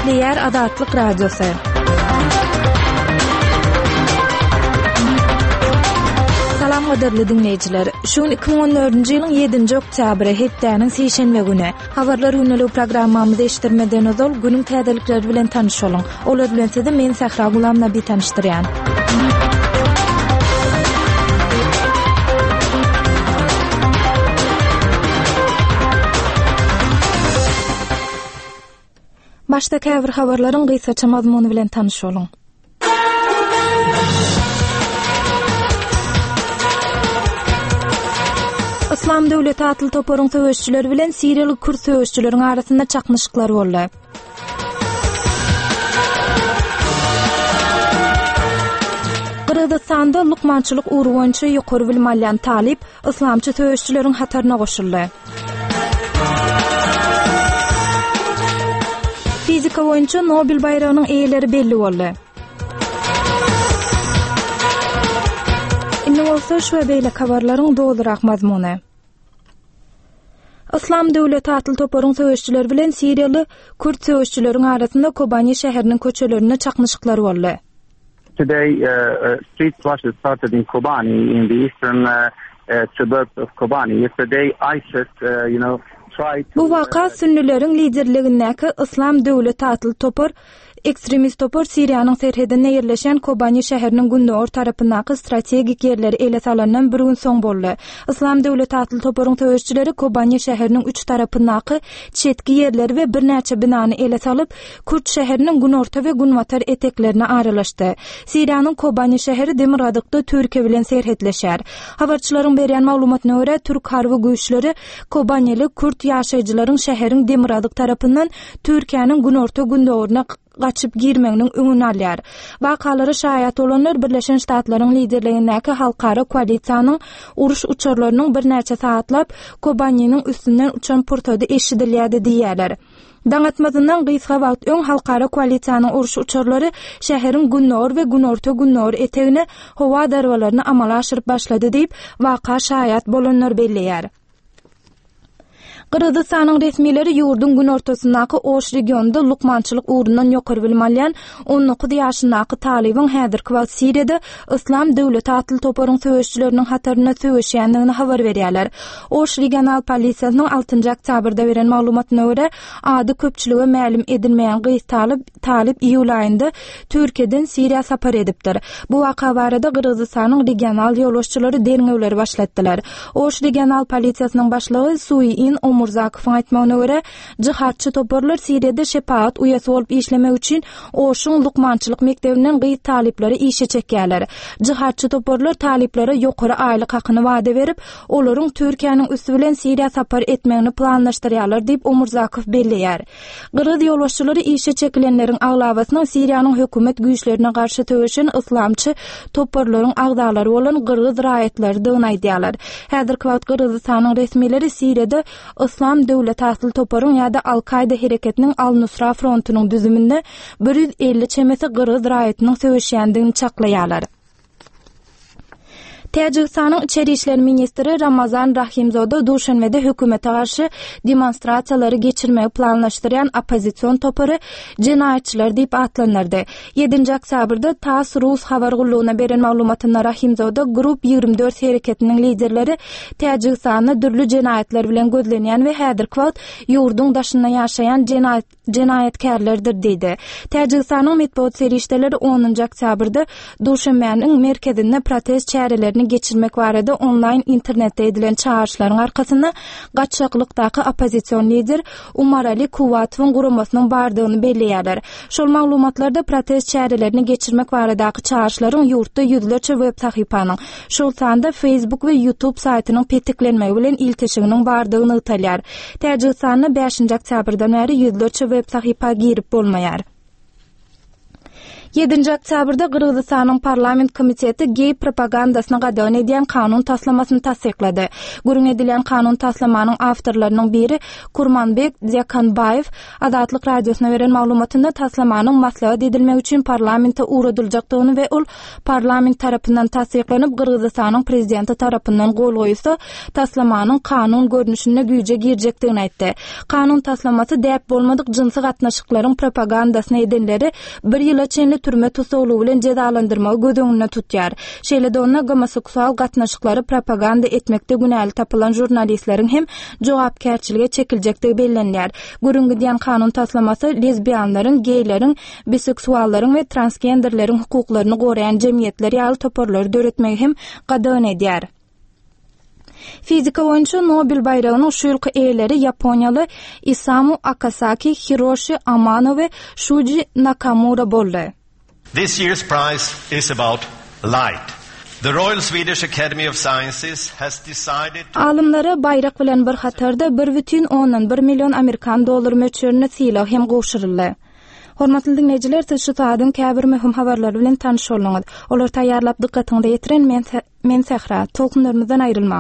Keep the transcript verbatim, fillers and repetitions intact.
Dinleýär Adatlyk Radiosu. Salam hoderli dinleyijiler. Şuň iki bin on dördünji ýylyň ýedinji oktýabry hepdäniň seşenbe güni. Habarlar ünlü programmamyzy eşitdirmeden ozal günüň täzelikleri bilen tanışalyň. Olar bilen sizi men Sahra Gulam Nabi tanışdyrýan. Başda käbir habarlaryň gysgaça mazmuny bilen tanışalyň. İslam döwleti atly toparyň söwüşçileri bilen Siriýaly Kürt söwüşçileriň arasynda çaknyşyklar boldy. Kırgızstanda lukmançylyk uğru boýunça ýokary bilim alýan talip islamçy söwüşçileriň hataryna goşuldy. Fizika boýunça Nobel bayragynyň eýeleri belli boldy. Indi bolsa şu beýle habarlaryň dolduraq mazmuny. İslam döwleti atly toparyň söwüşçileri bilen Siriýaly Kürt söwüşçileriň arasynda Kobani şäheriniň köçelerinde çaknyşyklar boldy. Today, uh, uh, street clashes started in Kobani, in the eastern uh, uh, suburbs of Kobani. Yesterday, ISIS, uh, you know, tried to... Bu waka sünnilerin liderligindäki İslam döwleti atly topar ekstremist topar Siriýanyň serhedinde ýerleşen Kobani şäheriniň gündöwer tarapyndaky strategik ýerleri ele salandan bir gün soň boldy. İslam döwleti atly toparyň söwüşçileri Kobani şäheriniň üç tarapyndaky çetki ýerleri we bir näçe binany ele salyp, Kürt şäheriniň günorta we günwatar eteklerine aralaşdy. Siriýanyň Kobani şäheri demir adykda Türkiýe bilen serhetleşär. Habarçylaryň berýän maglumatyna görä, Türk harby güýçleri Kobanilik Kürt ýaşaýjylaryň şäheriň demir adyk tarapyndan Türkiýanyň günorta gündöwerine gaçyp girmeginiň öňüni alýar. Wakalary şaýat bolanlar Birleşen Ştatlaryň liderligindäki halkara koalisiýanyň uruş uçarlarynyň bir näçe saatlap Kobaniň üstünden uçan portady eşidilýärdi diýerler. Daňatmazyndan gysga wagt öň halkara koalisiýanyň uruş uçarlary şäheriň günnor we günorta günnor etegine howa darwalaryny amala aşyryp başlady diýip waka şaýat bolanlar belleýär. Kırgızstanyň resmileri ýurdun gün ortasyndaky Oş regionunda lukmançylyk uğrundan ýokary bilim alýan on dokuz ýaşyndaky talybyň häzirki wagt Siriýede İslam döwleti atly toparyň söwüşçileriniň hataryna söwüşýändigini habar berýärler. Oş regional polisiýasynyň altynjy oktýabrda beren maglumatyna görä, ady köpçüligi ma'lum edilmeýän Gys Talip Talip iýul aýynda Türkiýeden Siriýa sapar edipdir. Bu waka barada Kırgızstanyň regional ýolbaşçylary derňewleri başlatdylar. Oş regional polisiýasynyň başlygy Suýin Murzakowyň aýtmagyna görä, jihatçy toparlar Siriýede şepaat uýasy bolup işlemek üçin Oşun lukmançylyk mektebinden Gys talipleri işe çekýärler. Jihatçy toparlar taliplere ýokary aýlyk hakyny wada berip, olaryň Türkiýanyň üstü bilen Siriýa sapar etmegini planlaşdyrýarlar diýip Murzakow belleýär. Gyrgyz ýolbaşçylary işe çekilenleriň aglabasynyň Siriýanyň hökümet güýçlerine garşy töweşen islamçy toparlaryň agdalary bolan Gyrgyz raýatları dygnaýdýarlar. Häzirki wagt Kırgızstanyň resmileri Siriýede İslam döwleti atly toparyň ýa-da Al-Qaida hereketiniň Al-Nusra frontunyň düzüminde bir yüz elli çemesi Gyrgyz raýatynyň söwüşýändigini çaklaýarlar. Täjikistanyň içeri işler ministri Ramazan Rahimzoda Duşanbede hökümete garşy demonstrasiýalary geçirmeyi planlaşdyrýan opozisiýon topary jenaýatçylar diýip atlanyrdy. ýedinji oktýabrda T A S Rus habar gullugyna beren maglumatyna Rahimzoda Grup ýygrimi dört hereketiniň liderleri Täjikistanyň dürli jenaýatlar bilen gözlenýän we häzirki wagt ýurdun daşynda ýaşaýan jenaýat jenaýatkarlardyr diýdi. Täjikistanyň medeniýet serişdeleri onuncu oktýabrda Duşanbeň merkezinde protest çärelerini geçirmek barada online internetde edilen çağrışlaryň arkasynda gaçşaklykdaky opozisiýon lider Umar Ali Kuwatowyň guramasynyň bardygyny belleýärler. Şol maglumatlarda protest çärelerini geçirmek baradaky çağrışlaryň ýurtda ýüzlerçe web sahypanyň, şol sanda Facebook we YouTube saýtynyň petiklenmegi bilen iltişiginiň bardygyny ýytalýar. Täjikistanyň beşinji oktýabrdan beri ýüzlerçe web sahypa girip bolmaýar. yedinji oktýabrda Gyrgyzstanyň parlament komiteti gey propagandasyna gadawyn edýän kanun taslamasyny tasdiklady. Gürün edilen kanun taslamanyň awtorlarynyň biri Kurmanbek Zyakanbayew Azatlyk radiosyna beren maglumatynda taslamanyň maslahat edilmek üçin parlamentde uğradyljakdygyny we ol parlament tarapyndan tasdiklanyp Gyrgyzstanyň prezidenti tarapyndan gol goýulsa taslamanyň kanun görnüşine güýje girjekdigini aýtdy. Kanun taslamasy däp bolmadyk jinsy gatnaşyklaryň propagandasyna edenleri bir ýyla çenli türme tutuluğu bilen cezalandyrmagy gödüňünde tutýar. Şeýle-de onda homoseksual gatnaşyklary propaganda etmekde günäli tapylan jurnalistleriň hem jogapkärçilige çekiljekdigi bellenýär. Görüngü diýen kanun taslamasy lesbianlaryň, geyleriň, biseksuallaryň we transgenderleriň hukuklaryny goraýan jemgyýetler ýaly toporlary döretmegi hem gadawyn edýär. Fizika boýunça Nobel bayragynyň şu ýylky eýeleri Yaponiýaly Isamu Akasaki, Hiroshi Amano we Shuji Nakamura boldy. This year's prize is about light. The Royal Swedish Academy of Sciences has decided to... Alımlara bayrak bilen bir hatarda bir бүтүн ondan bir million Amerikan dollary möçberine silah hem goşuruldy. Hormatly dinleyijiler, siz şu taýdan käbir möhüm habarlar bilen tanyş bolňyz. Olar taýýarlap dykkatyňyzy ýetiren men men Sehra, tolkunlarymyzdan aýrylma.